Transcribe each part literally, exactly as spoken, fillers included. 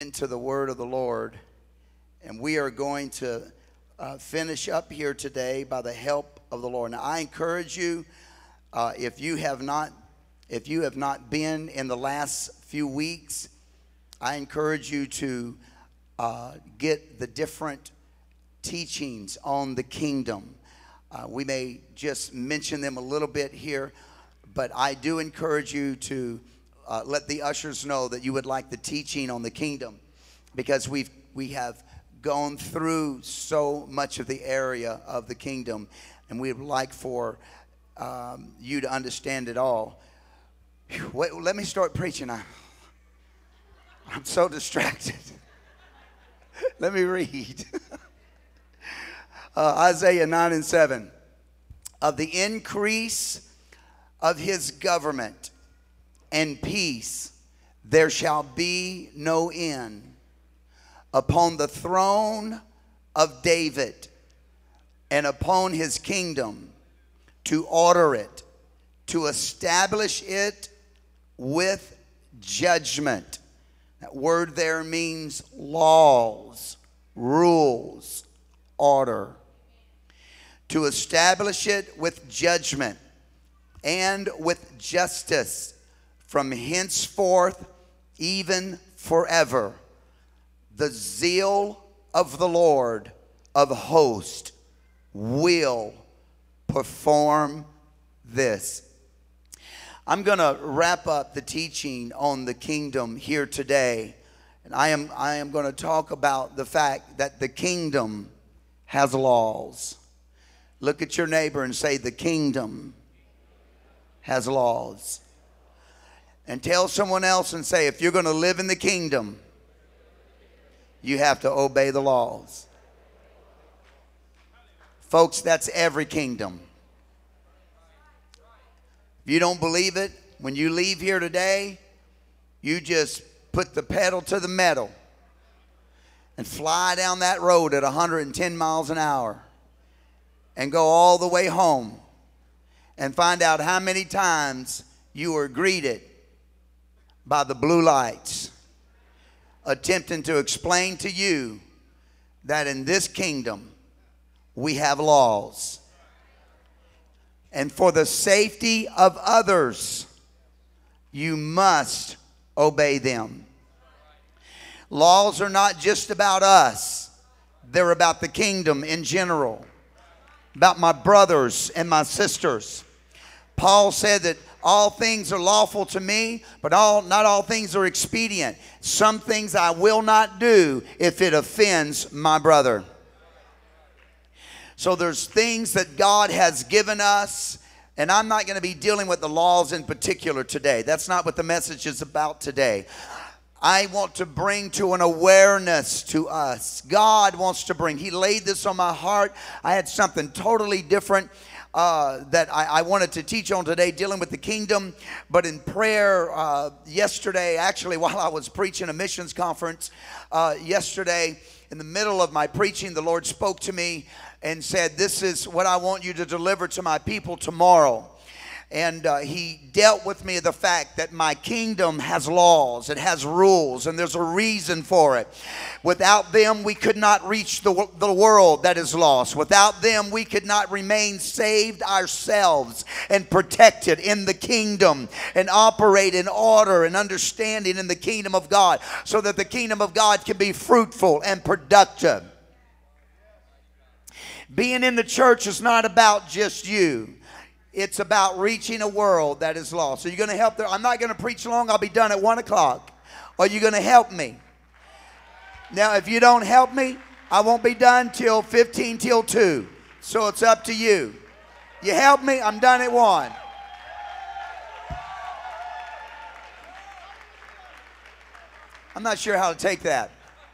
into the word of the Lord, and we are going to uh, finish up here today by the help of the Lord. Now, I encourage you, uh, if you have not, if you have not been in the last few weeks, I encourage you to uh, get the different teachings on the kingdom. Uh, we may just mention them a little bit here, but I do encourage you to uh, let the ushers know that you would like the teaching on the kingdom, because we've we have gone through so much of the area of the kingdom, and we would like for um, you to understand it all. Wait, let me start preaching. I, I'm so distracted. Let me read. uh, Isaiah nine and seven. Of the increase of his government and peace there shall be no end, upon the throne of David and upon his kingdom, to order it, to establish it with judgment. That word there means laws, rules, order. To establish it with judgment and with justice from henceforth even forever. The zeal of the Lord of hosts will perform this. I'm going to wrap up the teaching on the kingdom here today. And I am, I am going to talk about the fact that the kingdom has laws. Look at your neighbor and say, the kingdom has laws. And tell someone else and say, if you're going to live in the kingdom, you have to obey the laws. Folks, that's every kingdom. If you don't believe it, when you leave here today, you just put the pedal to the metal and fly down that road at one hundred ten miles an hour and go all the way home and find out how many times you were greeted by the blue lights, attempting to explain to you that in this kingdom we have laws. And for the safety of others, you must obey them. Laws are not just about us. They're about the kingdom in general, about my brothers and my sisters. Paul said that all things are lawful to me, but all, not all things are expedient. Some things I will not do if it offends my brother. So there's things that God has given us, and I'm not going to be dealing with the laws in particular today. That's not what the message is about today. I want to bring to an awareness to us. God wants to bring. He laid this on my heart. I had something totally different uh, that I, I wanted to teach on today, dealing with the kingdom. But in prayer uh, yesterday, actually while I was preaching a missions conference uh, yesterday, in the middle of my preaching, the Lord spoke to me and said, this is what I want you to deliver to my people tomorrow. And uh, he dealt with me the fact that my kingdom has laws, it has rules, and there's a reason for it. Without them, we could not reach the, the world that is lost. Without them, we could not remain saved ourselves and protected in the kingdom and operate in order and understanding in the kingdom of God, so that the kingdom of God can be fruitful and productive. Being in the church is not about just you. It's about reaching a world that is lost. So you're going to help there. I'm not going to preach long. I'll be done at one o'clock. Are you going to help me? Now, if you don't help me, I won't be done till fifteen till two. So it's up to you. You help me, I'm done at one. I'm not sure how to take that.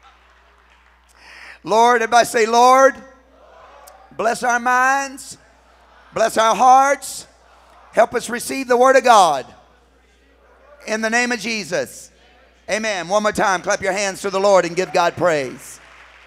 Lord, everybody say, Lord, bless our minds. Bless our hearts. Help us receive the word of God. In the name of Jesus. Amen. One more time. Clap your hands to the Lord and give God praise.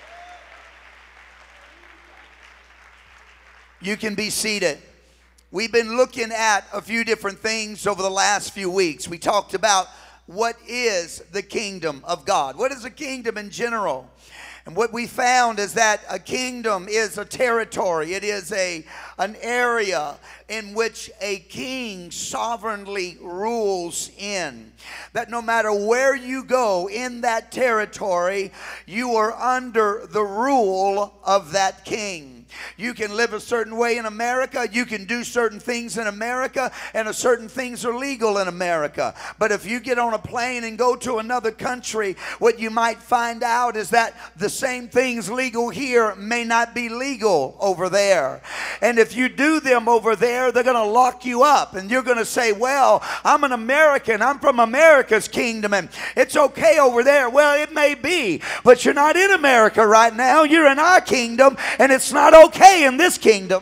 You can be seated. We've been looking at a few different things over the last few weeks. We talked about what is the kingdom of God? What is a kingdom in general? And what we found is that a kingdom is a territory. It is a, an area in which a king sovereignly rules in. That no matter where you go in that territory, you are under the rule of that king. You can live a certain way in America. You can do certain things in America, and certain things are legal in America. But if you get on a plane and go to another country, what you might find out is that the same things legal here may not be legal over there. And if you do them over there, they're going to lock you up. And you're going to say, well, I'm an American. I'm from America's kingdom, and it's okay over there. Well, it may be, but you're not in America right now. You're in our kingdom, and it's not okay in this kingdom.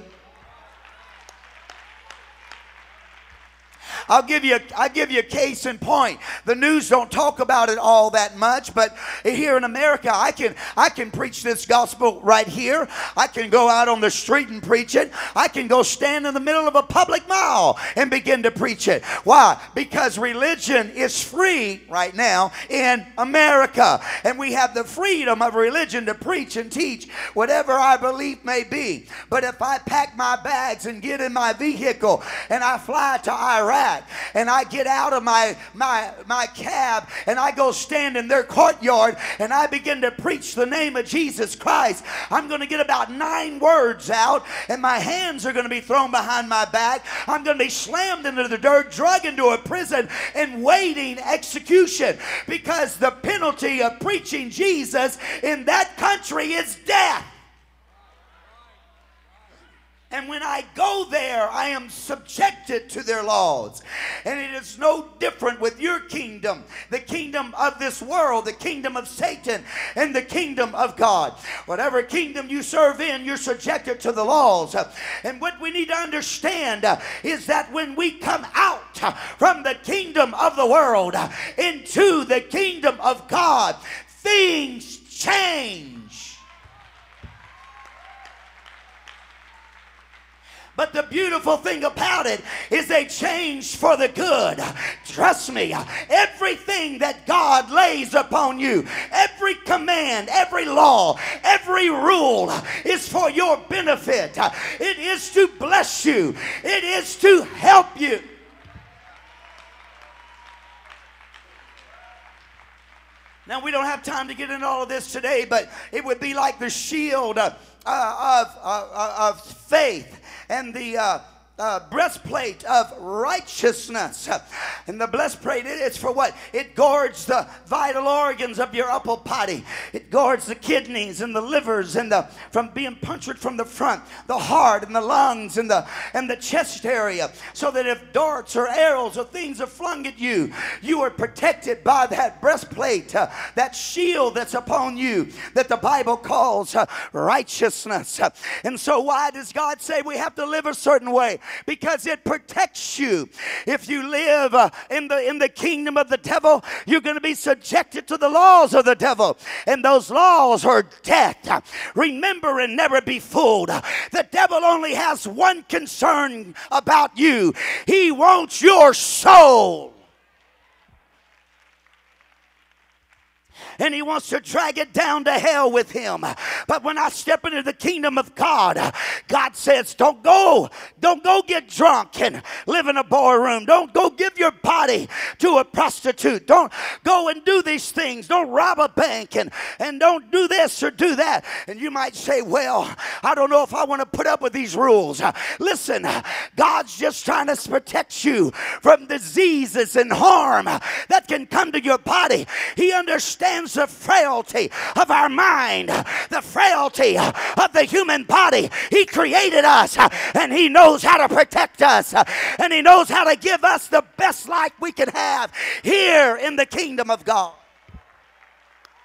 I'll give you a, I'll give you a case in point. The news don't talk about it all that much, but here in America, I can I can preach this gospel right here. I can go out on the street and preach it. I can go stand in the middle of a public mall and begin to preach it. Why? Because religion is free right now in America, and we have the freedom of religion to preach and teach whatever our belief may be. But if I pack my bags and get in my vehicle and I fly to Iraq, and I get out of my, my, my cab and I go stand in their courtyard and I begin to preach the name of Jesus Christ, I'm going to get about nine words out, and my hands are going to be thrown behind my back. I'm going to be slammed into the dirt, dragged into a prison, and waiting execution, because the penalty of preaching Jesus in that country is death. And when I go there, I am subjected to their laws. And it is no different with your kingdom, the kingdom of this world, the kingdom of Satan, and the kingdom of God. Whatever kingdom you serve in, you're subjected to the laws. And what we need to understand is that when we come out from the kingdom of the world into the kingdom of God, things change. But the beautiful thing about it is they change for the good. Trust me, everything that God lays upon you, every command, every law, every rule is for your benefit. It is to bless you. It is to help you. Now, we don't have time to get into all of this today, but it would be like the shield uh, of, uh, of faith and the uh, uh, breastplate of righteousness. And the breastplate, it's for what? It guards the vital organs of your upper body. It guards the kidneys and the livers and the from being punctured from the front, the heart and the lungs and the and the chest area, so that if darts or arrows or things are flung at you, you are protected by that breastplate, uh, that shield that's upon you, that the Bible calls uh, righteousness. And so why does God say we have to live a certain way? Because it protects you. If you live uh, in the in the kingdom of the devil, you're going to be subjected to the laws of the devil, and those laws are death. Remember and never be fooled. The devil only has one concern about you. He wants your soul. And he wants to drag it down to hell with him. But when I step into the kingdom of God, God says, don't go. Don't go get drunk and live in a ballroom. Don't go give your body to a prostitute. Don't go and do these things. Don't rob a bank, and, and don't do this or do that. And you might say, well, I don't know if I want to put up with these rules. Listen, God's just trying to protect you from diseases and harm that can come to your body. He understands the frailty of our mind, the frailty of the human body. He created us, and he knows how to protect us, and he knows how to give us the best life we can have here in the kingdom of God.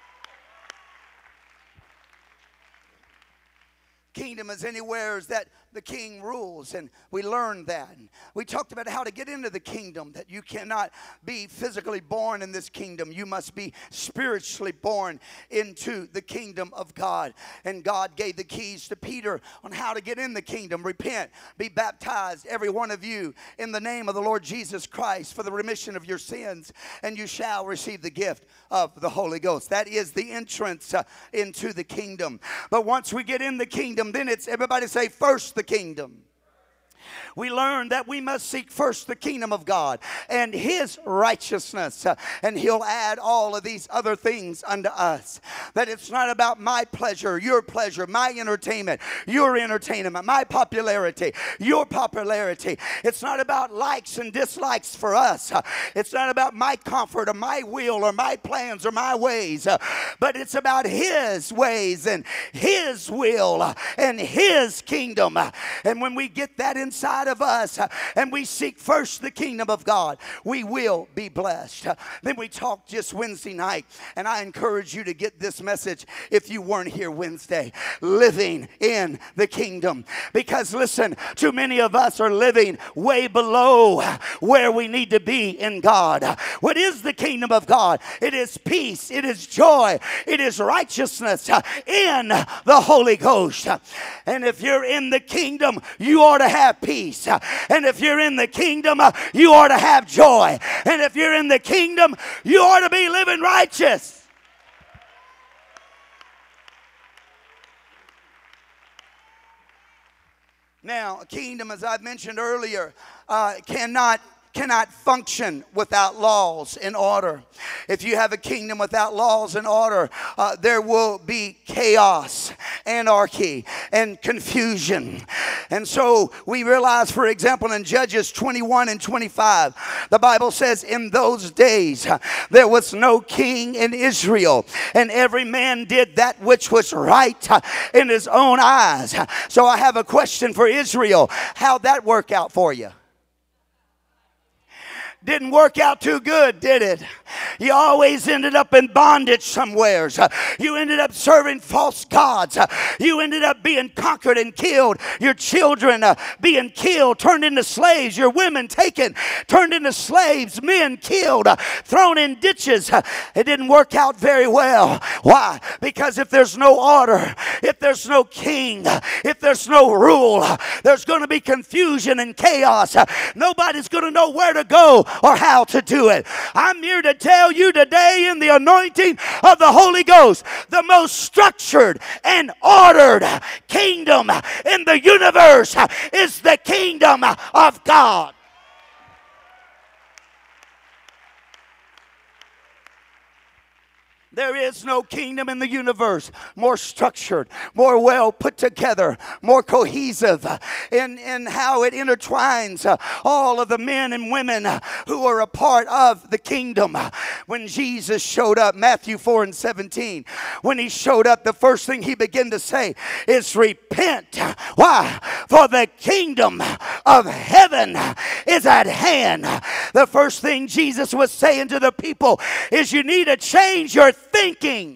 Kingdom is anywhere that the king rules, and we learned that. And we talked about how to get into the kingdom, that you cannot be physically born in this kingdom. You must be spiritually born into the kingdom of God. And God gave the keys to Peter on how to get in the kingdom. Repent, be baptized, every one of you, in the name of the Lord Jesus Christ for the remission of your sins, and you shall receive the gift of the Holy Ghost. That is the entrance uh, into the kingdom. But once we get in the kingdom, then it's, everybody say, first the kingdom. We learn that we must seek first the kingdom of God and His righteousness, uh, and He'll add all of these other things unto us. That it's not about my pleasure, your pleasure, my entertainment, your entertainment, my popularity, your popularity. It's not about likes and dislikes for us. Uh, it's not about my comfort or my will or my plans or my ways, uh, but it's about His ways and His will uh, and His kingdom. Uh, and when we get that inside of us uh, and we seek first the kingdom of God, we will be blessed. Uh, then we talked just Wednesday night, and I encourage you to get this message if you weren't here Wednesday. Living in the kingdom. Because listen, too many of us are living way below where we need to be in God. What is the kingdom of God? It is peace, it is joy, it is righteousness uh, in the Holy Ghost. And if you're in the kingdom, you ought to have peace. And if you're in the kingdom, you ought to have joy. And if you're in the kingdom, you ought to be living righteous. Now, a kingdom, as I've mentioned earlier, uh, cannot cannot function without laws and order. If you have a kingdom without laws and order, uh, there will be chaos, anarchy, and confusion. And so we realize, for example, in Judges twenty-one and twenty-five, the Bible says, in those days uh, there was no king in Israel, and every man did that which was right uh, in his own eyes. So I have a question for Israel. How'd that work out for you? Didn't work out too good, did it? You always ended up in bondage somewheres. You ended up serving false gods. You ended up being conquered and killed. Your children uh, being killed, turned into slaves. Your women taken, turned into slaves. Men killed, uh, thrown in ditches. Uh, it didn't work out very well. Why? Because if there's no order, if there's no king, if there's no rule, there's going to be confusion and chaos. Nobody's going to know where to go or how to do it. I'm here to tell you today, in the anointing of the Holy Ghost, the most structured and ordered kingdom in the universe is the kingdom of God. There is no kingdom in the universe more structured, more well put together, more cohesive in, in how it intertwines uh, all of the men and women uh, who are a part of the kingdom. When Jesus showed up, Matthew four and seventeen, when he showed up, the first thing he began to say is repent. Why? For the kingdom of heaven is at hand. The first thing Jesus was saying to the people is you need to change your thinking.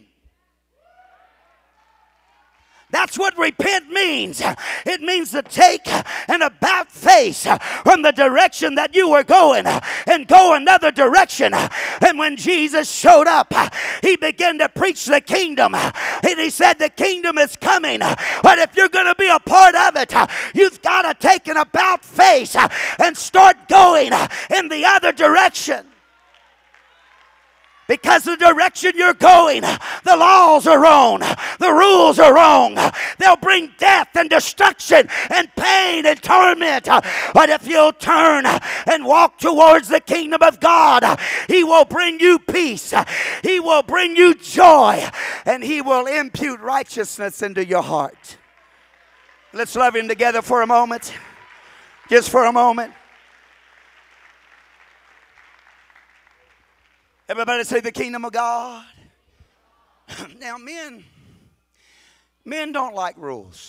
That's what repent means. It means to take an about face from the direction that you were going and go another direction. And when Jesus showed up, he began to preach the kingdom. And he said the kingdom is coming. But if you're going to be a part of it, you've got to take an about face and start going in the other direction. Because the direction you're going, the laws are wrong, the rules are wrong. They'll bring death and destruction and pain and torment. But if you'll turn and walk towards the kingdom of God, He will bring you peace. He will bring you joy. And He will impute righteousness into your heart. Let's love Him together for a moment. Just for a moment. Everybody say the kingdom of God. Now men, men don't like rules.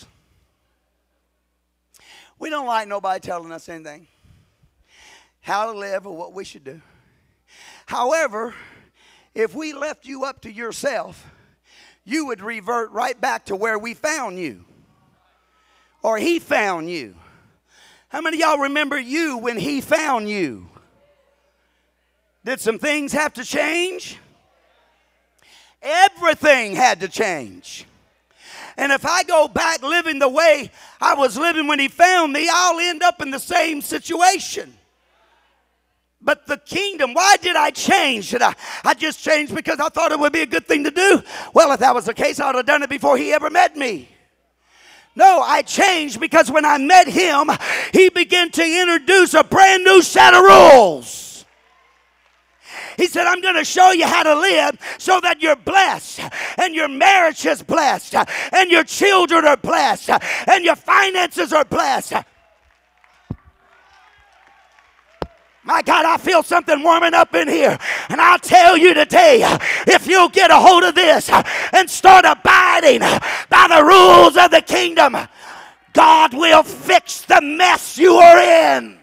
We don't like nobody telling us anything, how to live or what we should do. However, if we left you up to yourself, you would revert right back to where we found you. Or he found you. How many of y'all remember you when he found you? Did some things have to change? Everything had to change. And if I go back living the way I was living when he found me, I'll end up in the same situation. But the kingdom, why did I change? Did I, I just changed because I thought it would be a good thing to do? Well, if that was the case, I would have done it before he ever met me. No, I changed because when I met him, he began to introduce a brand new set of rules. He said, I'm going to show you how to live so that you're blessed, and your marriage is blessed, and your children are blessed, and your finances are blessed. My God, I feel something warming up in here. And I'll tell you today, if you'll get a hold of this and start abiding by the rules of the kingdom, God will fix the mess you are in.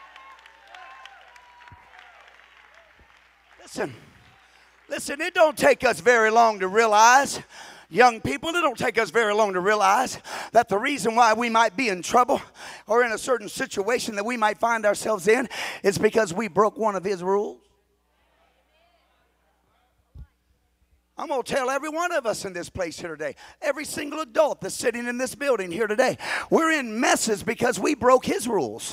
Listen, listen, it don't take us very long to realize, young people, it don't take us very long to realize that the reason why we might be in trouble or in a certain situation that we might find ourselves in is because we broke one of his rules. I'm going to tell every one of us in this place here today, every single adult that's sitting in this building here today, we're in messes because we broke his rules.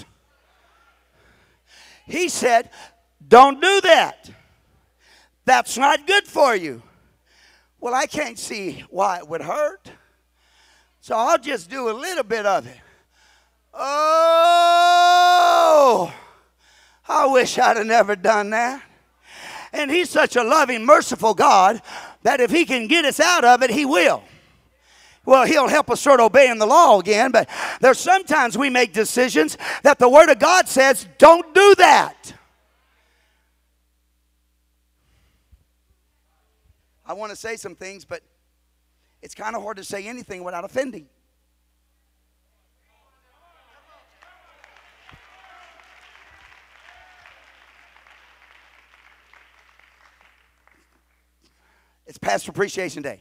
He said, don't do that. That's not good for you. Well, I can't see why it would hurt, so I'll just do a little bit of it. Oh, I wish I'd have never done that. And he's such a loving, merciful God that if he can get us out of it, he will. Well, he'll help us start obeying the law again, but there's sometimes we make decisions that the Word of God says, don't do that. I want to say some things, but it's kind of hard to say anything without offending. It's Pastor Appreciation Day.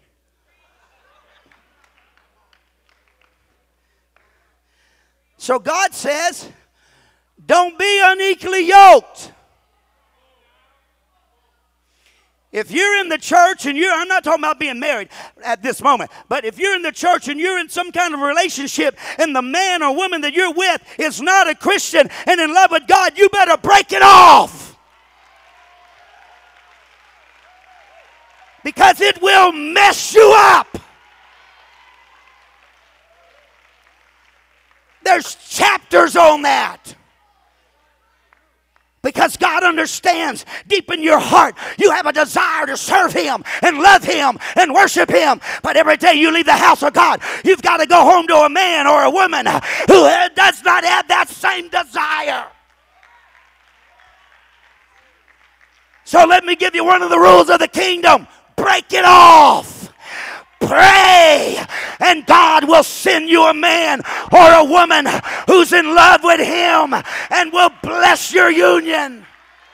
So God says, don't be unequally yoked. If you're in the church and you're, I'm not talking about being married at this moment, but if you're in the church and you're in some kind of relationship and the man or woman that you're with is not a Christian and in love with God, you better break it off. Because it will mess you up. There's chapters on that. Because God understands deep in your heart you have a desire to serve him and love him and worship him. But every day you leave the house of God, you've got to go home to a man or a woman who does not have that same desire. So let me give you one of the rules of the kingdom. Break it off. Pray, and God will send you a man or a woman who's in love with him and will bless your union.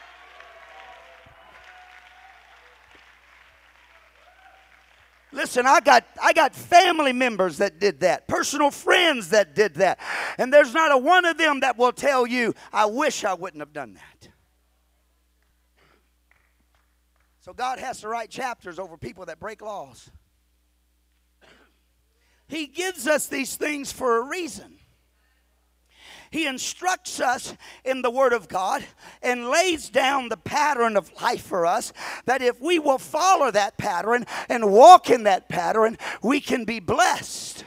Listen, I got, I got family members that did that, personal friends that did that, and there's not a one of them that will tell you, I wish I wouldn't have done that. So God has to write chapters over people that break laws. He gives us these things for a reason. He instructs us in the Word of God and lays down the pattern of life for us, that if we will follow that pattern and walk in that pattern, we can be blessed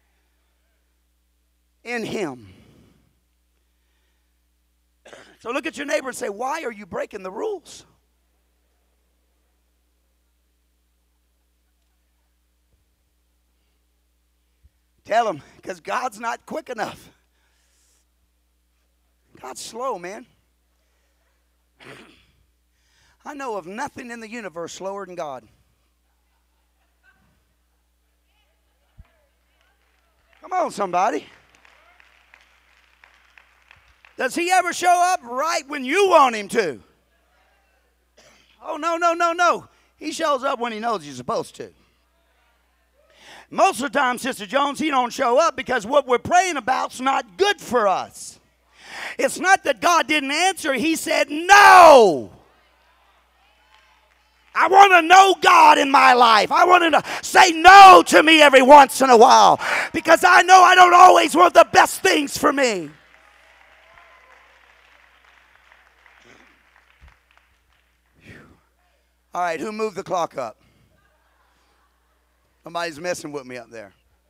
in him. So look at your neighbor and say, why are you breaking the rules? Tell him, because God's not quick enough. God's slow, man. I know of nothing in the universe slower than God. Come on, somebody. Does he ever show up right when you want him to? Oh, no, no, no, no. He shows up when he knows he's supposed to. Most of the time, Sister Jones, he don't show up because what we're praying about's not good for us. It's not that God didn't answer. He said no. I want to know God in my life. I want him to say no to me every once in a while because I know I don't always want the best things for me. All right, who moved the clock up? Somebody's messing with me up there.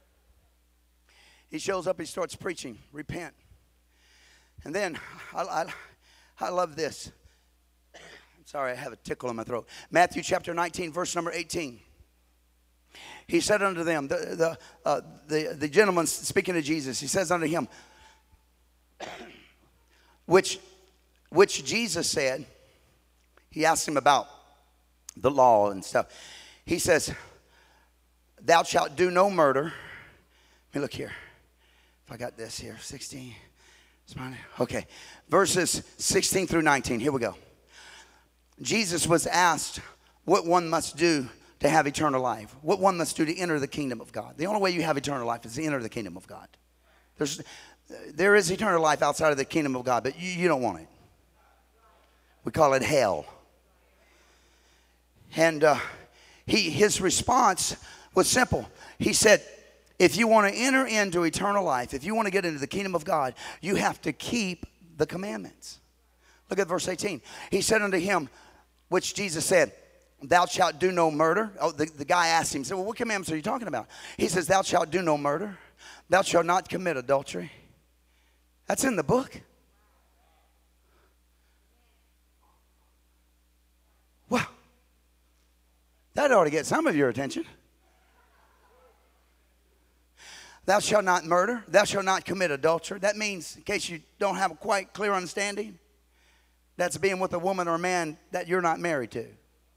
He shows up, he starts preaching, repent. And then, I, I, I love this. I'm sorry, I have a tickle in my throat. Matthew chapter nineteen, verse number eighteen. He said unto them, the, the, uh, the, the gentleman speaking to Jesus, he says unto him, which, which Jesus said, he asked him about the law and stuff. He says, thou shalt do no murder. Let me look here. If I got this here, sixteen. Okay, verses sixteen through nineteen. Here we go. Jesus was asked what one must do to have eternal life. What one must do to enter the kingdom of God. The only way you have eternal life is to enter the kingdom of God. There's, there is eternal life outside of the kingdom of God, but you, you don't want it. We call it hell. And uh, he, his response was simple. He said, if you want to enter into eternal life, if you want to get into the kingdom of God, you have to keep the commandments. Look at verse eighteen. He said unto him, which Jesus said, thou shalt do no murder. Oh, the, the guy asked him, he said, well, what commandments are you talking about? He says, thou shalt do no murder. Thou shalt not commit adultery. That's in the book. Wow. That ought to get some of your attention. Thou shalt not murder. Thou shalt not commit adultery. That means, in case you don't have a quite clear understanding, that's being with a woman or a man that you're not married to.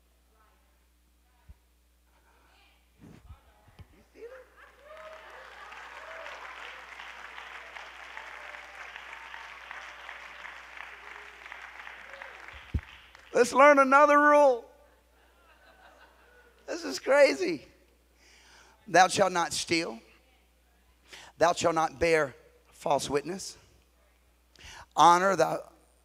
Let's learn another rule. This is crazy. Thou shalt not steal. Thou shalt not bear false witness. Honor thou.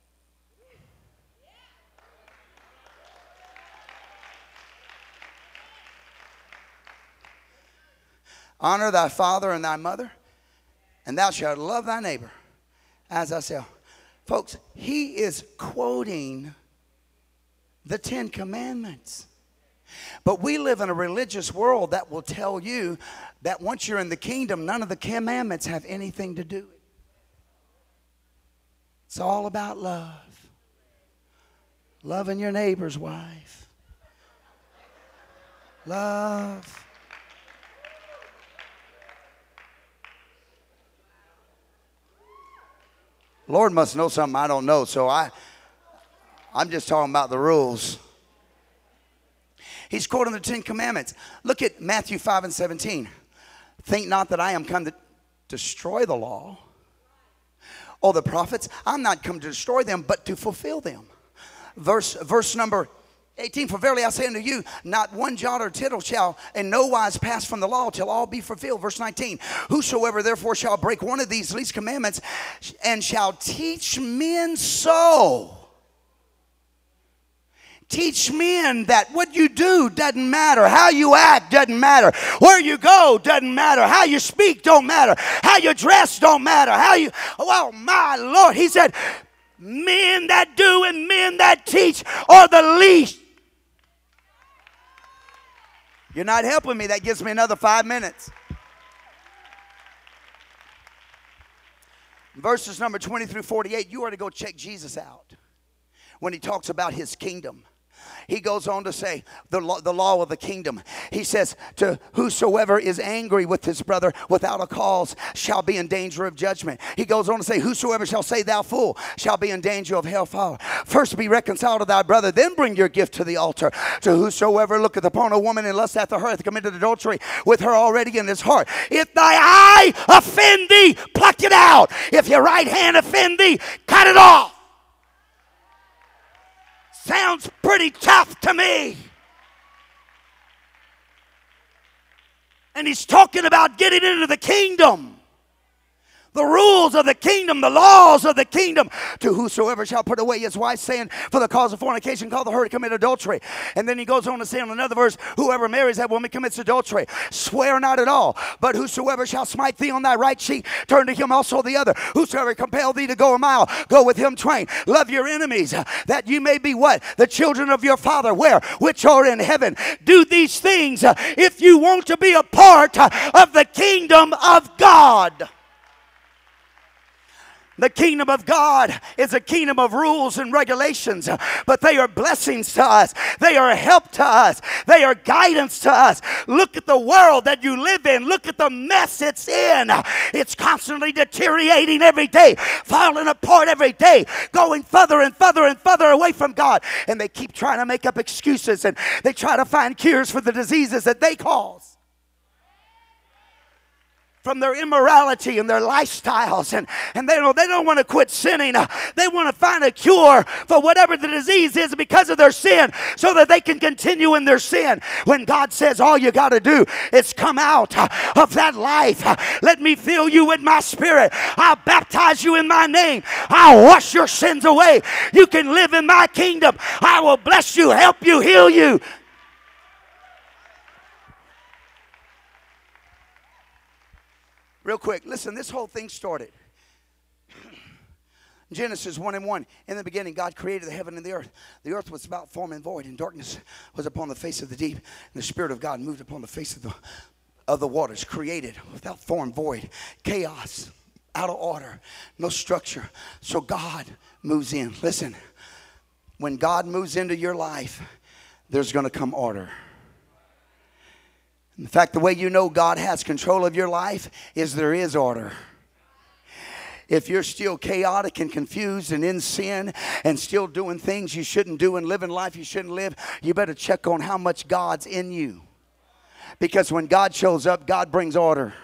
Honor thy father and thy mother, and thou shalt love thy neighbor as thyself. Folks, he is quoting the Ten Commandments. But we live in a religious world that will tell you that once you're in the kingdom, none of the commandments have anything to do with it. It's all about love. Loving your neighbor's wife. Love. Lord must know something I don't know, so I, I'm just talking about the rules. He's quoting the Ten Commandments. Look at Matthew five and seventeen. Think not that I am come to destroy the law or the prophets. I'm not come to destroy them, but to fulfill them. Verse, verse number eighteen. For verily I say unto you, not one jot or tittle shall in no wise pass from the law till all be fulfilled. Verse nineteen. Whosoever therefore shall break one of these least commandments and shall teach men so. Teach men that what you do doesn't matter. How you act doesn't matter. Where you go doesn't matter. How you speak don't matter. How you dress don't matter. How you, oh my Lord. He said, men that do and men that teach are the least. You're not helping me. That gives me another five minutes. Verses number twenty through forty-eight, you are to go check Jesus out when he talks about his kingdom. He goes on to say the law, the law of the kingdom. He says, to whosoever is angry with his brother without a cause shall be in danger of judgment. He goes on to say, whosoever shall say thou fool shall be in danger of hellfire. First be reconciled to thy brother, then bring your gift to the altar. To whosoever looketh upon a woman and lust after her hath committed adultery with her already in his heart. If thy eye offend thee, pluck it out. If your right hand offend thee, cut it off. Sounds pretty tough to me. And he's talking about getting into the kingdom. The rules of the kingdom, the laws of the kingdom. To whosoever shall put away his wife, saying, for the cause of fornication, call the her to commit adultery. And then he goes on to say in another verse, whoever marries that woman commits adultery. Swear not at all. But whosoever shall smite thee on thy right cheek, turn to him also the other. Whosoever compel thee to go a mile, go with him twain. Love your enemies, that you may be what? The children of your Father, where? Which are in heaven. Do these things if you want to be a part of the kingdom of God. The kingdom of God is a kingdom of rules and regulations, but they are blessings to us. They are help to us. They are guidance to us. Look at the world that you live in. Look at the mess it's in. It's constantly deteriorating every day, falling apart every day, going further and further and further away from God. And they keep trying to make up excuses, and they try to find cures for the diseases that they cause from their immorality and their lifestyles. And, and they don't, they don't want to quit sinning. Uh, they want to find a cure for whatever the disease is because of their sin, so that they can continue in their sin. When God says all you got to do is come out uh, of that life. Uh, let me fill you with my spirit. I'll baptize you in my name. I'll wash your sins away. You can live in my kingdom. I will bless you, help you, heal you. Real quick, listen, this whole thing started. Genesis one and one. In the beginning, God created the heaven and the earth. The earth was without form and void, and darkness was upon the face of the deep. And the Spirit of God moved upon the face of the, of the waters, created without form, void, chaos, out of order, no structure. So God moves in. Listen, when God moves into your life, there's going to come order. In fact, the way you know God has control of your life is there is order. If you're still chaotic and confused and in sin and still doing things you shouldn't do and living life you shouldn't live, you better check on how much God's in you. Because when God shows up, God brings order.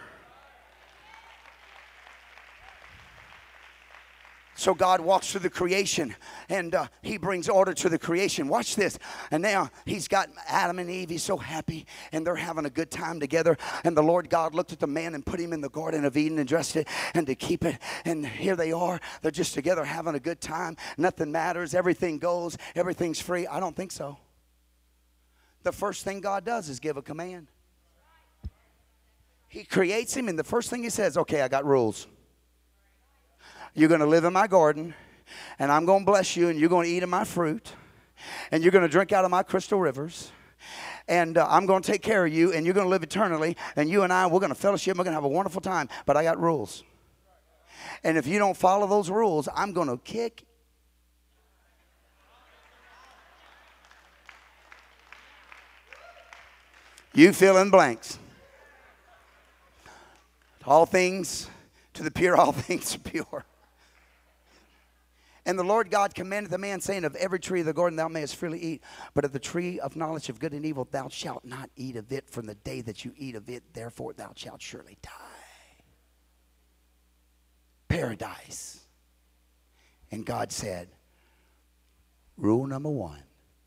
So God walks through the creation, and uh, he brings order to the creation. Watch this. And now he's got Adam and Eve. He's so happy, and they're having a good time together. And the Lord God looked at the man and put him in the Garden of Eden and dressed it and to keep it. And here they are. They're just together having a good time. Nothing matters. Everything goes. Everything's free. I don't think so. The first thing God does is give a command. He creates him, and the first thing he says, okay, I got rules. You're going to live in my garden, and I'm going to bless you, and you're going to eat of my fruit, and you're going to drink out of my crystal rivers, and uh, I'm going to take care of you, and you're going to live eternally, and you and I, we're going to fellowship, we're going to have a wonderful time, but I got rules. And if you don't follow those rules, I'm going to kick. You fill in blanks. All things to the pure, all things are pure. And the Lord God commanded the man, saying, of every tree of the garden thou mayest freely eat, but of the tree of knowledge of good and evil thou shalt not eat of it. From the day that you eat of it, therefore thou shalt surely die. Paradise. And God said, rule number one.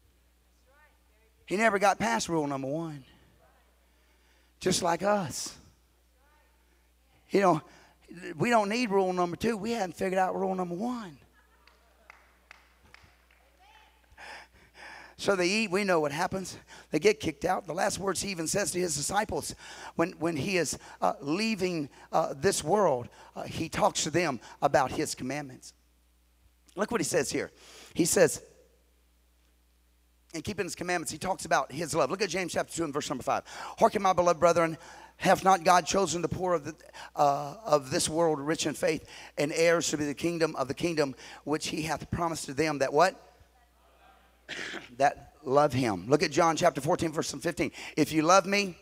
He never got past rule number one. Just like us. You know, we don't need rule number two. We haven't figured out rule number one. So they eat. We know what happens. They get kicked out. The last words he even says to his disciples when, when he is uh, leaving uh, this world, uh, he talks to them about his commandments. Look what he says here. He says, in keeping his commandments, he talks about his love. Look at James chapter two and verse number five. Hearken, my beloved brethren, hath not God chosen the poor of, the, uh, of this world rich in faith, and heirs to be the kingdom of the kingdom which he hath promised to them that what? That love him. Look at John chapter fourteen, verse fifteen. If you love me,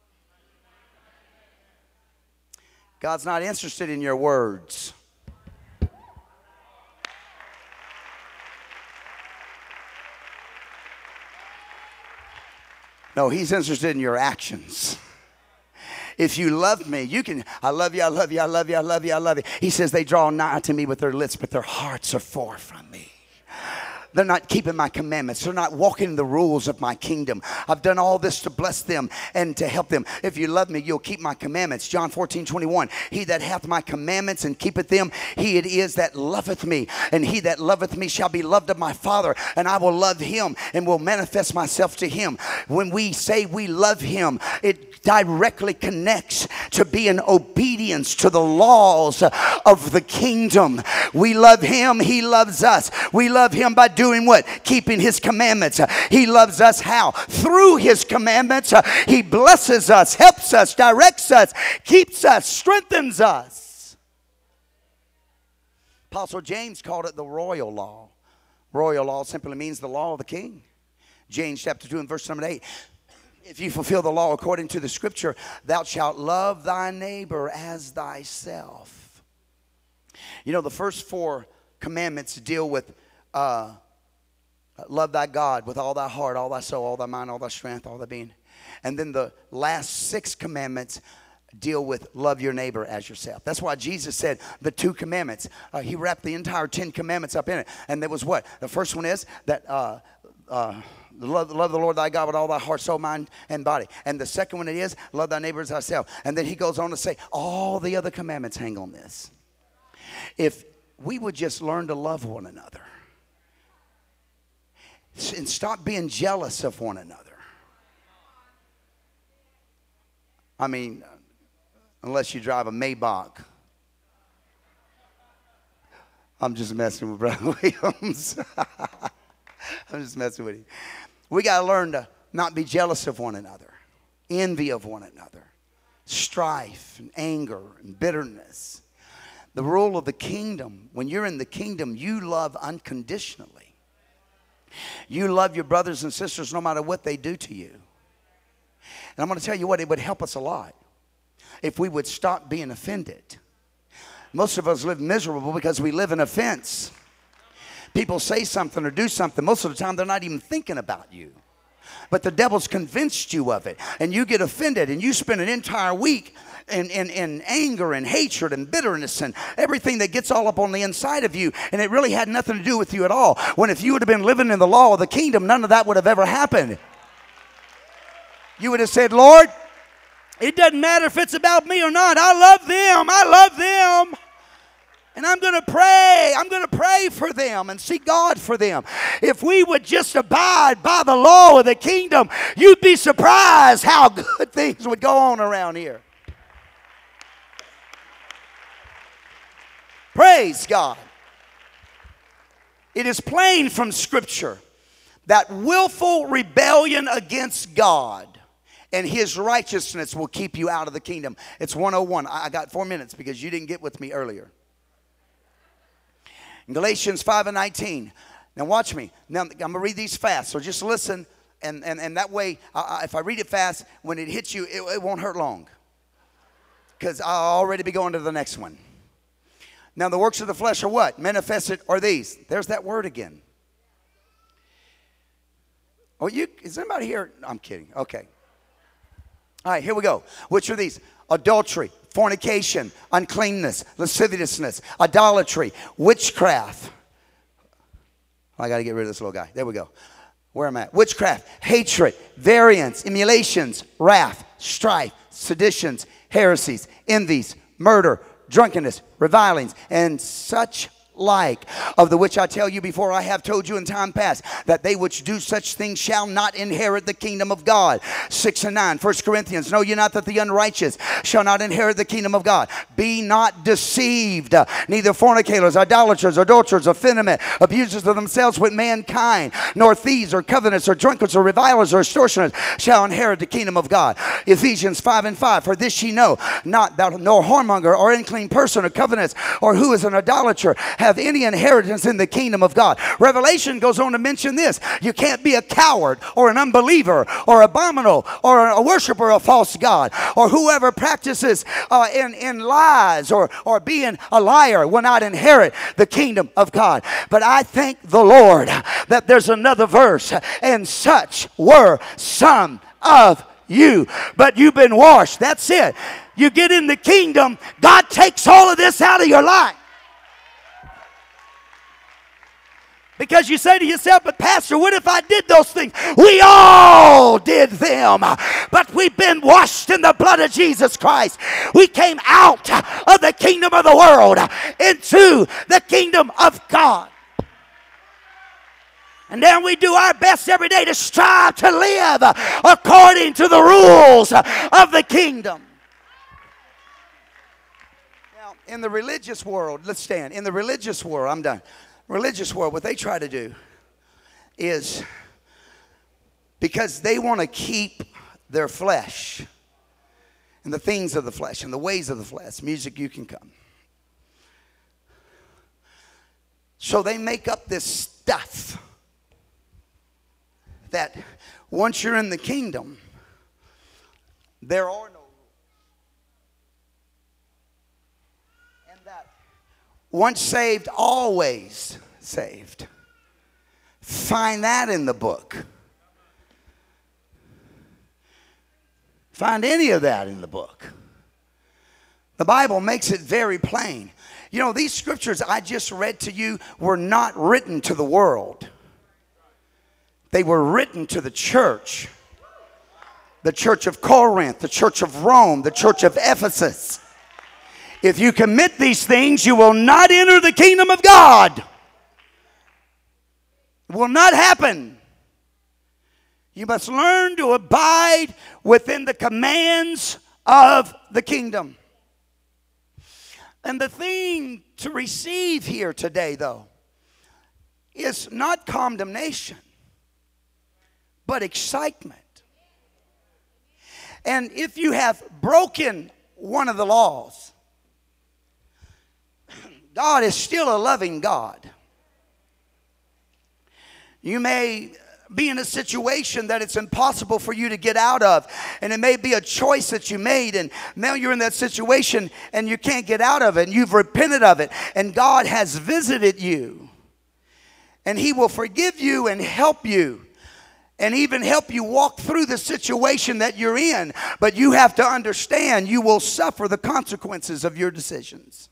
God's not interested in your words. No, he's interested in your actions. If you love me, you can, I love you, I love you, I love you, I love you, I love you. He says they draw nigh to me with their lips, but their hearts are far from me. They're not keeping my commandments. They're not walking in the rules of my kingdom. I've done all this to bless them and to help them. If you love me, you'll keep my commandments. John fourteen twenty-one. He that hath my commandments and keepeth them, he it is that loveth me. And he that loveth me shall be loved of my Father. And I will love him and will manifest myself to him. When we say we love him, it directly connects to being obedience to the laws of the kingdom. We love him. He loves us. We love him by doing Doing what? Keeping his commandments. He loves us how? Through his commandments. He blesses us, helps us, directs us, keeps us, strengthens us. Apostle James called it the royal law. Royal law simply means the law of the king. James chapter two and verse number eight. If you fulfill the law according to the scripture, thou shalt love thy neighbor as thyself. You know, the first four commandments deal with uh, love thy God with all thy heart, all thy soul, all thy mind, all thy strength, all thy being. And then the last six commandments deal with love your neighbor as yourself. That's why Jesus said the two commandments. Uh, he wrapped the entire Ten Commandments up in it. And there was what? The first one is that uh, uh, love, love the Lord thy God with all thy heart, soul, mind, and body. And the second one it is love thy neighbor as thyself. And then he goes on to say all the other commandments hang on this. If we would just learn to love one another and stop being jealous of one another. I mean, unless you drive a Maybach. I'm just messing with Brother Williams. I'm just messing with you. We got to learn to not be jealous of one another, envy of one another, strife and anger and bitterness. The rule of the kingdom, when you're in the kingdom, you love unconditionally. You love your brothers and sisters no matter what they do to you. And I'm going to tell you what, it would help us a lot if we would stop being offended. Most of us live miserable because we live in offense. People say something or do something. Most of the time, they're not even thinking about you. But the devil's convinced you of it. And you get offended and you spend an entire week in, in, in anger and hatred and bitterness and everything that gets all up on the inside of you. And it really had nothing to do with you at all. When if you would have been living in the law of the kingdom, none of that would have ever happened. You would have said, Lord, it doesn't matter if it's about me or not. I love them. I love them. And I'm going to pray. I'm going to pray for them and seek God for them. If we would just abide by the law of the kingdom, you'd be surprised how good things would go on around here. Praise God. It is plain from Scripture that willful rebellion against God and his righteousness will keep you out of the kingdom. It's one oh one. I got four minutes because you didn't get with me earlier. In Galatians five and nineteen. Now watch me. Now I'm going to read these fast. So just listen. And, and, and that way, I, if I read it fast, when it hits you, it, it won't hurt long. Because I'll already be going to the next one. Now the works of the flesh are what? Manifested are these. There's that word again. Oh, you, is anybody here? I'm kidding. Okay. All right, here we go. Which are these? Adultery, fornication, uncleanness, lasciviousness, idolatry, witchcraft. I got to get rid of this little guy. There we go. Where am I at? Witchcraft, hatred, variance, emulations, wrath, strife, seditions, heresies, envies, murder, drunkenness, revilings, and such like, of the which I tell you before I have told you in time past, that they which do such things shall not inherit the kingdom of God. six and nine, First Corinthians, know ye not that the unrighteous shall not inherit the kingdom of God? Be not deceived, neither fornicators, idolaters, adulterers, effeminate, abusers of themselves with mankind, nor thieves, or covetous, or drunkards, or revilers, or extortioners shall inherit the kingdom of God. Ephesians five and five, for this ye know, not that nor whoremonger, or unclean person, or covetous, or who is an idolater, have any inheritance in the kingdom of God. Revelation goes on to mention this. You can't be a coward or an unbeliever or abominable or a worshiper of false God or whoever practices uh, in, in lies or, or being a liar will not inherit the kingdom of God. But I thank the Lord that there's another verse, and such were some of you, but you've been washed. That's it. You get in the kingdom, God takes all of this out of your life. Because you say to yourself, but Pastor, what if I did those things? We all did them. But we've been washed in the blood of Jesus Christ. We came out of the kingdom of the world into the kingdom of God. And then we do our best every day to strive to live according to the rules of the kingdom. Now, in the religious world, let's stand. In the religious world, I'm done. Religious world, what they try to do is, because they want to keep their flesh and the things of the flesh and the ways of the flesh. Music, you can come. So they make up this stuff that once you're in the kingdom, there are no rules. And that once saved, always saved. Find that in the book. Find any of that in the book. The Bible makes it very plain. You know, these scriptures I just read to you were not written to the world. They were written to the church. The church of Corinth, the church of Rome, the church of Ephesus. If you commit these things, you will not enter the kingdom of God. It will not happen. You must learn to abide within the commands of the kingdom. And the thing to receive here today, though, is not condemnation, but excitement. And if you have broken one of the laws, God is still a loving God. You may be in a situation that it's impossible for you to get out of, and it may be a choice that you made, and now you're in that situation and you can't get out of it, and you've repented of it, and God has visited you, and He will forgive you and help you, and even help you walk through the situation that you're in. But you have to understand, you will suffer the consequences of your decisions.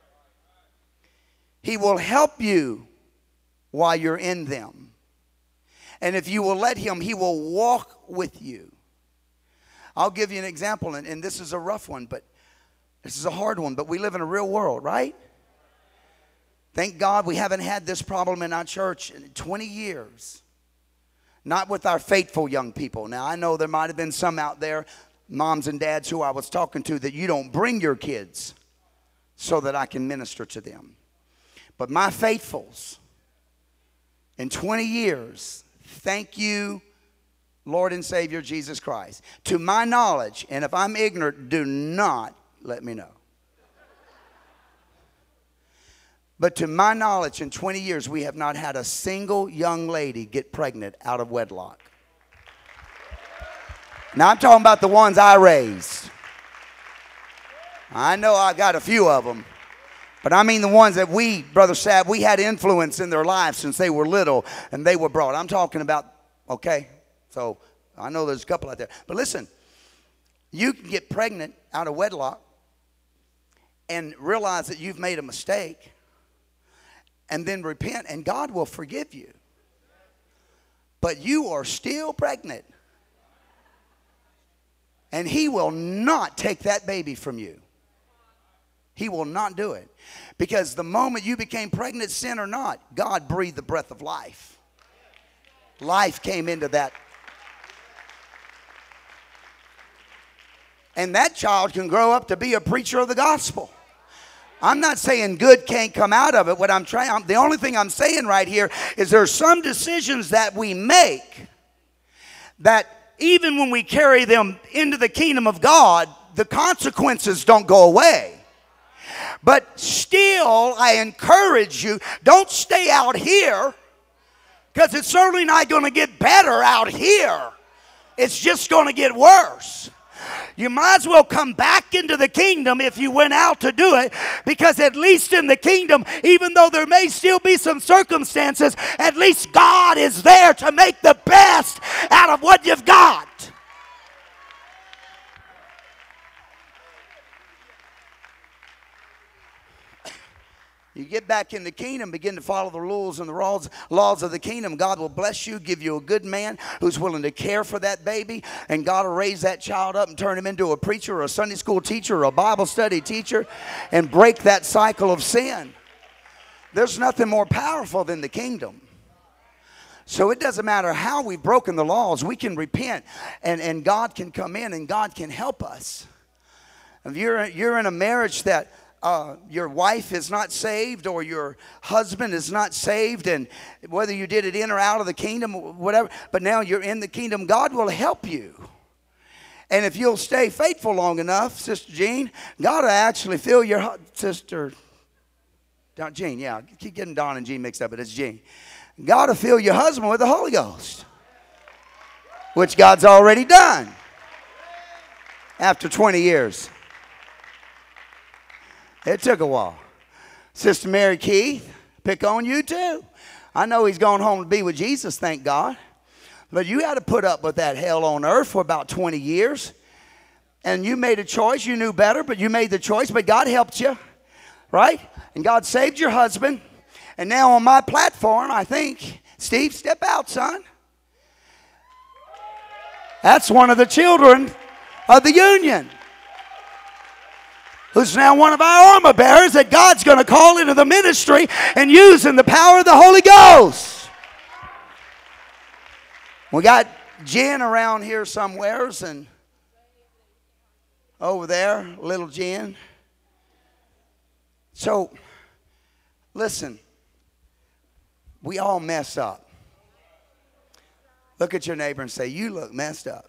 He will help you while you're in them. And if you will let Him, He will walk with you. I'll give you an example, and, and this is a rough one, but this is a hard one, but we live in a real world, right? Thank God we haven't had this problem in our church in twenty years. Not with our faithful young people. Now, I know there might have been some out there, moms and dads who I was talking to, that you don't bring your kids so that I can minister to them. But my faithfuls, in twenty years, thank you, Lord and Savior Jesus Christ. To my knowledge, and if I'm ignorant, do not let me know. But to my knowledge, in twenty years, we have not had a single young lady get pregnant out of wedlock. Now, I'm talking about the ones I raised. I know I got a few of them. But I mean the ones that we, Brother Sab, we had influence in their lives since they were little and they were brought. I'm talking about, okay, so I know there's a couple out there. But listen, you can get pregnant out of wedlock and realize that you've made a mistake and then repent, and God will forgive you. But you are still pregnant. And He will not take that baby from you. He will not do it. Because the moment you became pregnant, sin or not, God breathed the breath of life. Life came into that. And that child can grow up to be a preacher of the gospel. I'm not saying good can't come out of it. What I'm trying, the only thing I'm saying right here is there are some decisions that we make that even when we carry them into the kingdom of God, the consequences don't go away. But still, I encourage you, don't stay out here, because it's certainly not going to get better out here. It's just going to get worse. You might as well come back into the kingdom if you went out to do it, because at least in the kingdom, even though there may still be some circumstances, at least God is there to make the best out of what you've got. You get back in the kingdom, begin to follow the rules and the laws, laws of the kingdom. God will bless you, give you a good man who's willing to care for that baby. And God will raise that child up and turn him into a preacher or a Sunday school teacher or a Bible study teacher and break that cycle of sin. There's nothing more powerful than the kingdom. So it doesn't matter how we've broken the laws. We can repent and, and God can come in and God can help us. If you're, you're in a marriage that Uh, your wife is not saved or your husband is not saved, and whether you did it in or out of the kingdom, whatever, but now you're in the kingdom, God will help you. And if you'll stay faithful long enough, Sister Jean, God will actually fill your sister, Jean, yeah, I keep getting Don and Jean mixed up, but it's Jean. God will fill your husband with the Holy Ghost, which God's already done after twenty years. It took a while. Sister Mary Keith, pick on you too. I know he's gone home to be with Jesus, thank God. But you had to put up with that hell on earth for about twenty years. And you made a choice. You knew better, but you made the choice. But God helped you, right? And God saved your husband. And now on my platform, I think, Steve, step out, son. That's one of the children of the union, who's now one of our armor bearers that God's going to call into the ministry and use in the power of the Holy Ghost. We got Jen around here somewheres, and over there, little Jen. So, listen, we all mess up. Look at your neighbor and say, you look messed up.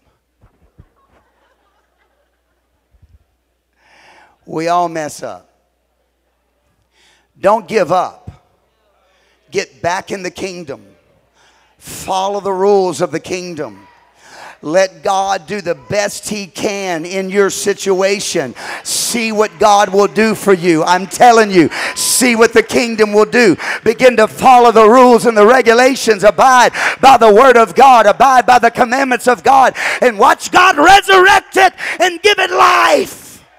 We all mess up. Don't give up. Get back in the kingdom. Follow the rules of the kingdom. Let God do the best He can in your situation. See what God will do for you. I'm telling you, see what the kingdom will do. Begin to follow the rules and the regulations. Abide by the word of God. Abide by the commandments of God. And watch God resurrect it and give it life.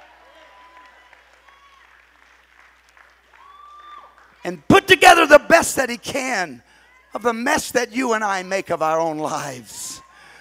And put together the best that He can of the mess that you and I make of our own lives.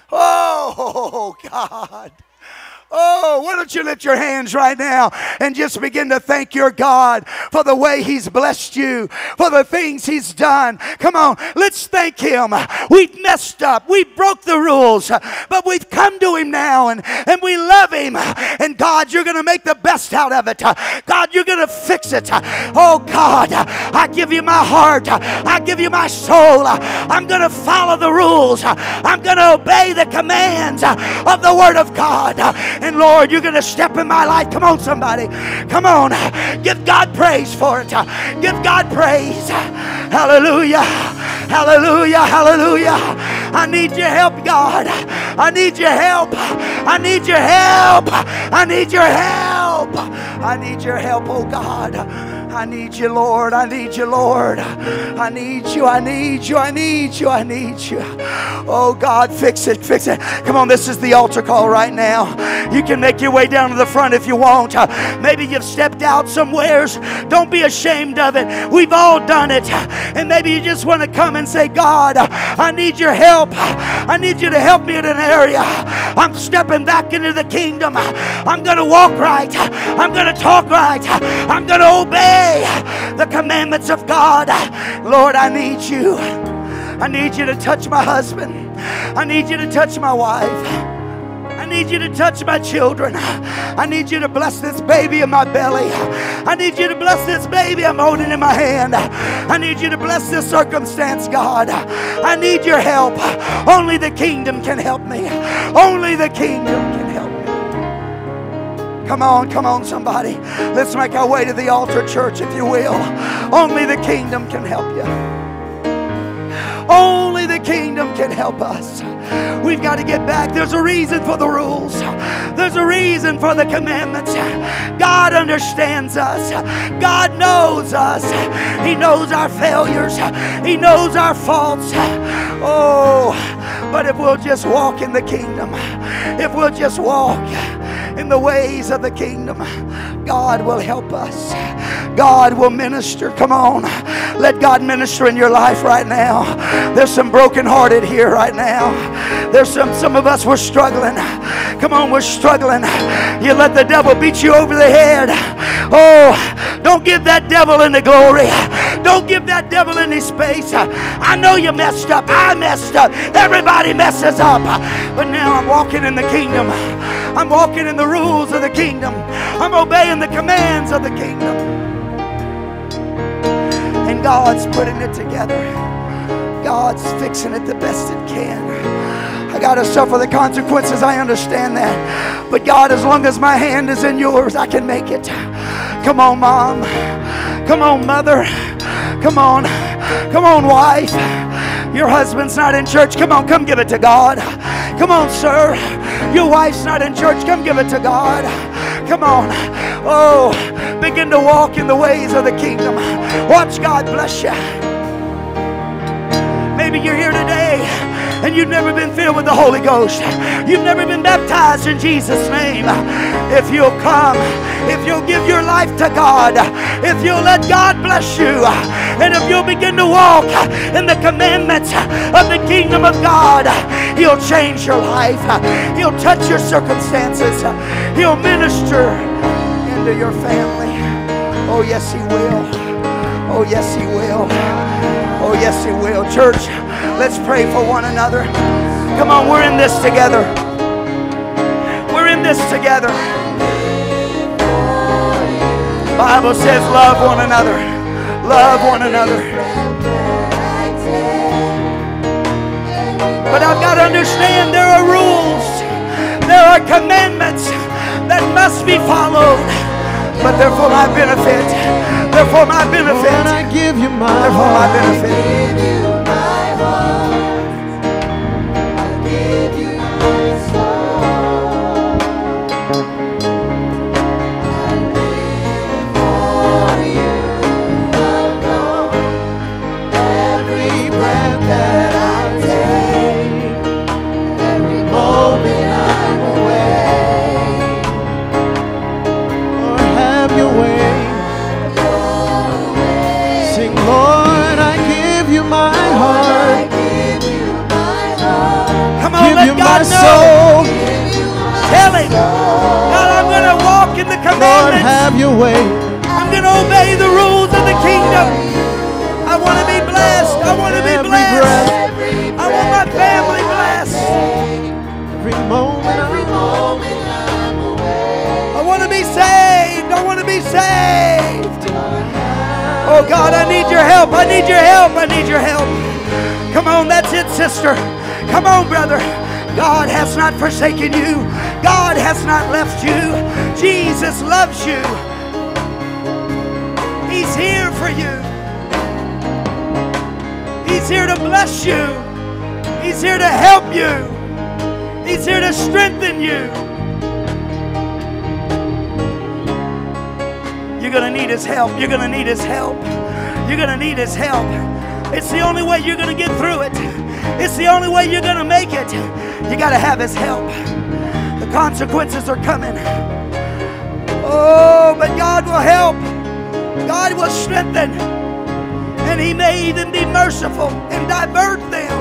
Oh, God. Oh, why don't you lift your hands right now and just begin to thank your God for the way He's blessed you, for the things He's done. Come on, let's thank Him. We've messed up. We broke the rules, but we've come to Him now, and, and we love Him. And God, you're going to make the best out of it. God, you're going to fix it. Oh, God, I give you my heart. I give you my soul. I'm going to follow the rules. I'm going to obey the commands of the Word of God. And Lord, you're going to step in my life. Come on, somebody. Come on. Give God praise for it. Give God praise. Hallelujah. Hallelujah. Hallelujah. I need your help, God. I need your help. I need your help. I need your help. I need your help, oh God. I need you, Lord. I need you, Lord. I need you. I need you. I need you. I need you. Oh, God, fix it. Fix it. Come on, this is the altar call right now. You can make your way down to the front if you want. Maybe you've stepped out somewheres. Don't be ashamed of it. We've all done it. And maybe you just want to come and say, God, I need your help. I need you to help me in an area. I'm stepping back into the kingdom. I'm going to walk right. I'm going to talk right. I'm going to obey the commandments of God. Lord, I need you. I need you to touch my husband. I need you to touch my wife. I need you to touch my children. I need you to bless this baby in my belly. I need you to bless this baby I'm holding in my hand. I need you to bless this circumstance, God. I need your help. Only the kingdom can help me. Only the kingdom can help me. Come on, come on, somebody. Let's make our way to the altar, church, if you will. Only the kingdom can help you. Only the kingdom can help us. We've got to get back. There's a reason for the rules. There's a reason for the commandments. God understands us. God knows us. He knows our failures. He knows our faults. Oh, but if we'll just walk in the kingdom, if we'll just walk, in the ways of the kingdom, God will help us. God will minister. Come on. Let God minister in your life right now. There's some brokenhearted here right now. There's some, some of us, we're struggling. Come on, we're struggling. You let the devil beat you over the head. Oh, don't give that devil any glory. Don't give that devil any space. I know you messed up. I messed up. Everybody messes up. But now I'm walking in the kingdom. I'm walking in the rules of the kingdom. I'm obeying the commands of the kingdom. And God's putting it together. God's fixing it the best it can. I got to suffer the consequences. I understand that. But God, as long as my hand is in yours, I can make it. Come on, Mom. Come on, Mother. Come on. Come on, wife. Your husband's not in church. Come on, come give it to God. Come on, sir. Your wife's not in church. Come give it to God. Come on. Oh, begin to walk in the ways of the kingdom. Watch God bless you. Maybe you're here today and you've never been filled with the Holy Ghost. You've never been baptized in Jesus' name. If you'll come, if you'll give your life to God, if you'll let God bless you, and if you'll begin to walk in the commandments of the kingdom of God, He'll change your life. He'll touch your circumstances. He'll minister into your family. Oh, yes, He will. Oh, yes, He will. Oh, yes, He will. Church, let's pray for one another. Come on, we're in this together. We're in this together. The Bible says love one another. Love one another. But I've got to understand there are rules. There are commandments that must be followed. But they're for my benefit. They're for my benefit. Lord, I give you my They're for my heart. benefit. I give you my heart. I give you my soul. I live for you alone. Every breath that I take, every moment I'm awake. Lord, have your way. Sing, Lord, I give you my heart. Come on, Give let you God my know. soul. Tell Him, God, I'm going to walk in the Lord, commandments. have your way. I'm going to obey the rules of the kingdom. I want to be blessed. I want to be Every blessed. breath, I want my family blessed. every moment, every moment I'm away. I want to be saved. I want to be saved. Oh God, I need your help. I need your help. I need your help. Come on, that's it, sister. Come on, brother. God has not forsaken you. God has not left you. Jesus loves you. He's here for you. He's here to bless you. He's here to help you. He's here to strengthen you. You're going to need His help. You're going to need His help. You're going to need His help. It's the only way you're going to get through it. It's the only way you're going to make it. You got to have His help. The consequences are coming. Oh, but God will help. God will strengthen. And He may even be merciful and divert them.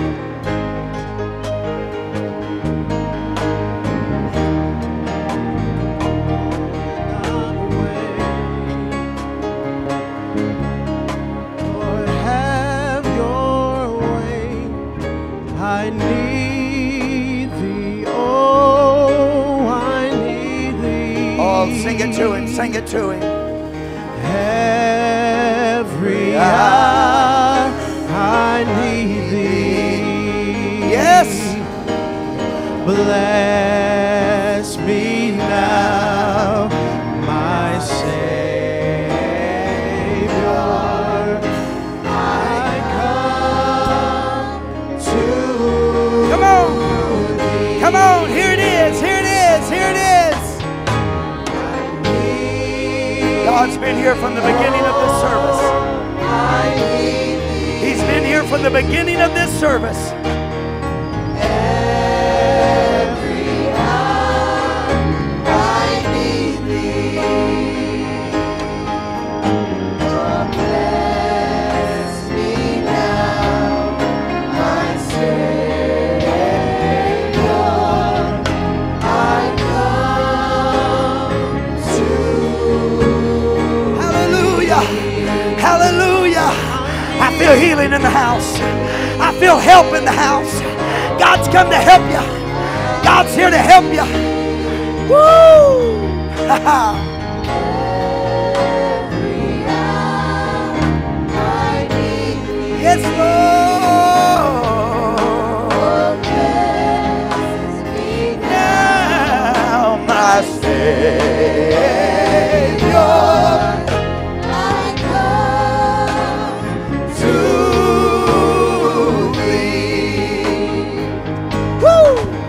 Lord, have your way. I need thee. Oh, I need thee. Oh, sing it to Him. Sing it to Him. Every hour I need thee. Yes. Bless me now, my Savior. I come to Come on. thee. Come on. Here it is. Here it is. Here it is. God's been here from the beginning of this service. He's been here from the beginning of this service. feel healing in the house. I feel help in the house. God's come to help you. God's here to help you. Woo! Yes, Lord. Now, my Savior, I come to thee. Woo!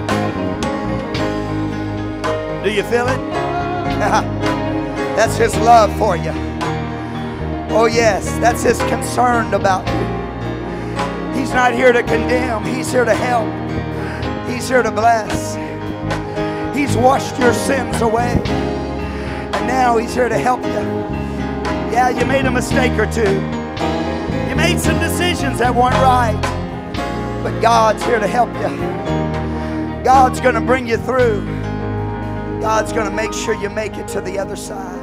Do you feel it? That's His love for you. Oh yes, that's His concern about you. He's not here to condemn. He's here to help. He's here to bless. He's washed your sins away. And now He's here to help you. Yeah, you made a mistake or two. You made some decisions that weren't right. But God's here to help you. God's going to bring you through. God's going to make sure you make it to the other side.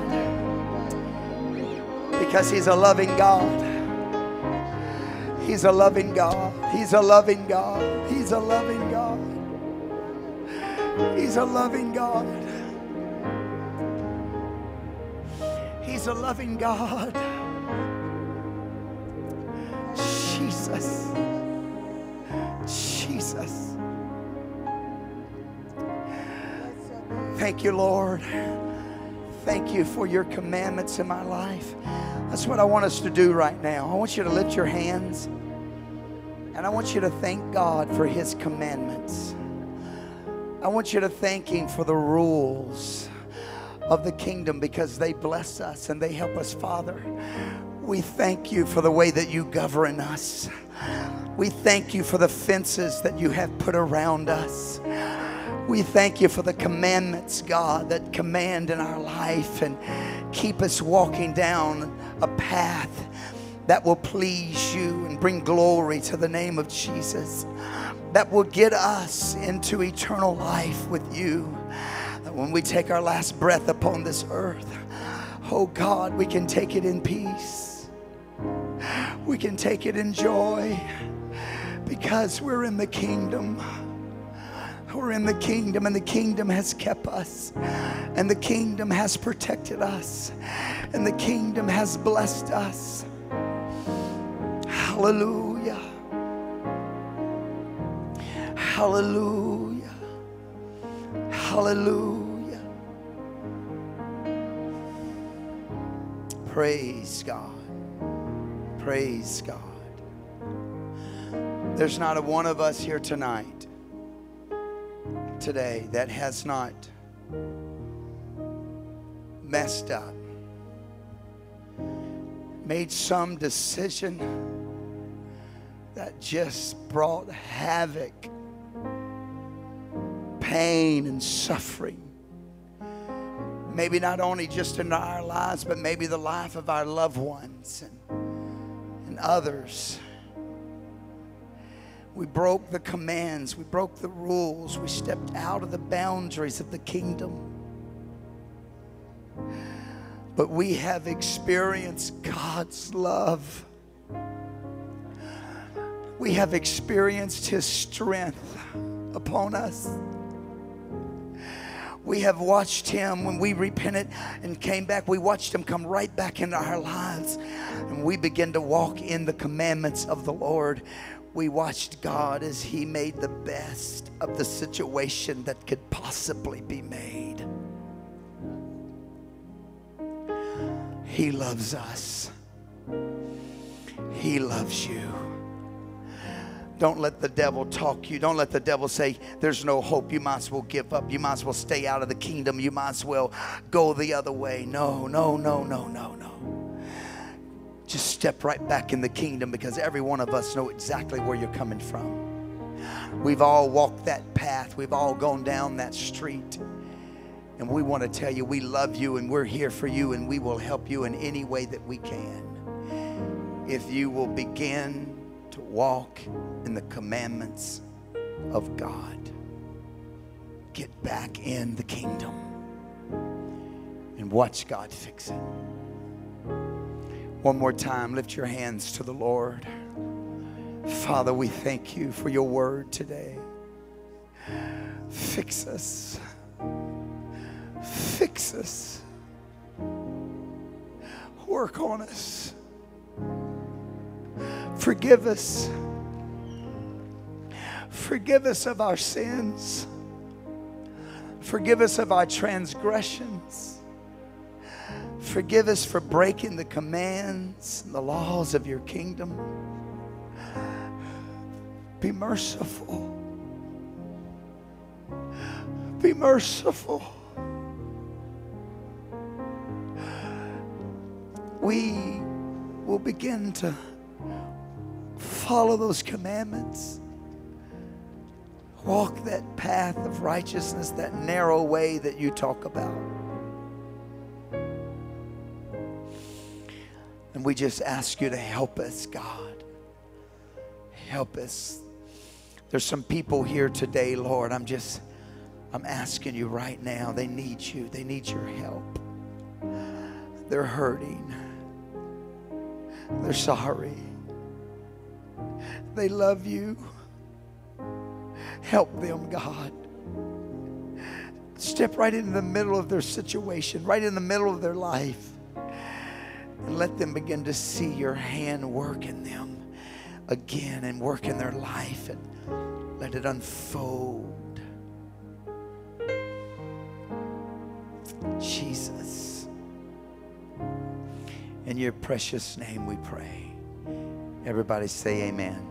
Because He's a loving God. He's a loving God. He's a loving God. He's a loving God. He's a loving God. He's a loving God. Jesus. Jesus. Thank you, Lord. Thank you for your commandments in my life. That's what I want us to do right now. I want you to lift your hands. And I want you to thank God for His commandments. I want you to thank Him for the rules of the kingdom because they bless us and they help us, Father. We thank you for the way that you govern us. We thank you for the fences that you have put around us. We thank you for the commandments, God, that command in our life and keep us walking down a path that will please you and bring glory to the name of Jesus, that will get us into eternal life with you. That when we take our last breath upon this earth, oh God, we can take it in peace. We can take it in joy because we're in the kingdom. We're in the kingdom, and the kingdom has kept us, and the kingdom has protected us, and the kingdom has blessed us. Hallelujah. Hallelujah. Hallelujah. Praise God. Praise God. There's not a one of us here tonight, today, that has not messed up, made some decision that just brought havoc, pain, and suffering. Maybe not only just in our lives, but maybe the life of our loved ones and, and others. We broke the commands. We broke the rules. We stepped out of the boundaries of the kingdom. But we have experienced God's love. We have experienced His strength upon us. We have watched Him when we repented and came back. We watched Him come right back into our lives. And we began to walk in the commandments of the Lord. We watched God as He made the best of the situation that could possibly be made. He loves us. He loves you. Don't let the devil talk you. Don't let the devil say there's no hope. You might as well give up. You might as well stay out of the kingdom. You might as well go the other way. No, no, no, no, no, no. Just step right back in the kingdom, because every one of us know exactly where you're coming from. We've all walked that path. We've all gone down that street. And we want to tell you we love you and we're here for you, and we will help you in any way that we can. If you will begin to walk in the commandments of God. Get back in the kingdom and watch God fix it. One more time, lift your hands to the Lord. Father, we thank you for your word today. Fix us. Fix us. Work on us. Forgive us. Forgive us of our sins. Forgive us of our transgressions. Forgive us for breaking the commands and the laws of your kingdom. Be merciful. Be merciful. We will begin to follow those commandments. Walk that path of righteousness, that narrow way that you talk about. And we just ask you to help us, God. Help us. There's some people here today, Lord. I'm just, I'm asking you right now. They need you. They need your help. They're hurting. They're sorry. They love you. Help them, God. Step right into the middle of their situation, right in the middle of their life. And let them begin to see your hand work in them again and work in their life, and let it unfold. Jesus. In your precious name we pray. Everybody say amen.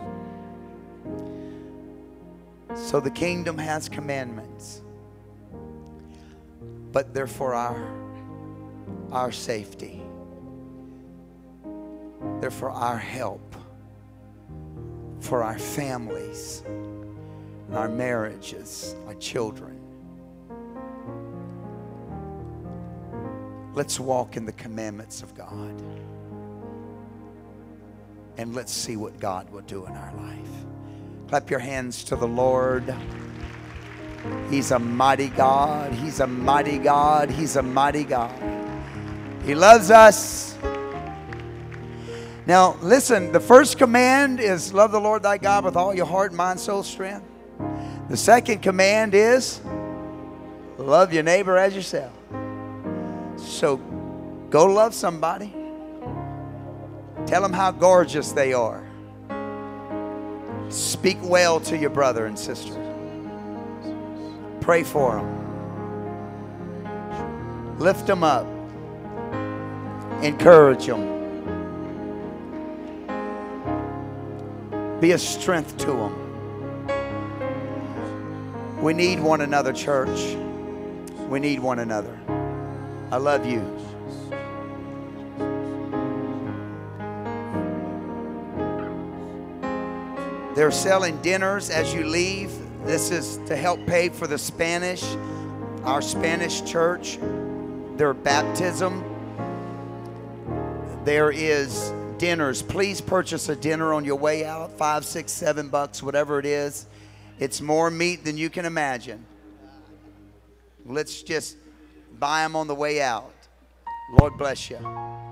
So the kingdom has commandments, but they're for our, our safety. They're for our help, for our families, and our marriages, our children. Let's walk in the commandments of God. And let's see what God will do in our life. Clap your hands to the Lord. He's a mighty God. He's a mighty God. He's a mighty God. He loves us. Now, listen, the first command is love the Lord thy God with all your heart, mind, soul, strength. The second command is love your neighbor as yourself. So go love somebody. Tell them how gorgeous they are. Speak well to your brother and sister. Pray for them. Lift them up. Encourage them. Be a strength to them. We need one another, church. We need one another. I love you. They're selling dinners as you leave. This is to help pay for the Spanish, our Spanish church, their baptism. There is dinners. Please purchase a dinner on your way out. Five, six, seven bucks, whatever it is. It's more meat than you can imagine. Let's just buy them on the way out. Lord bless you.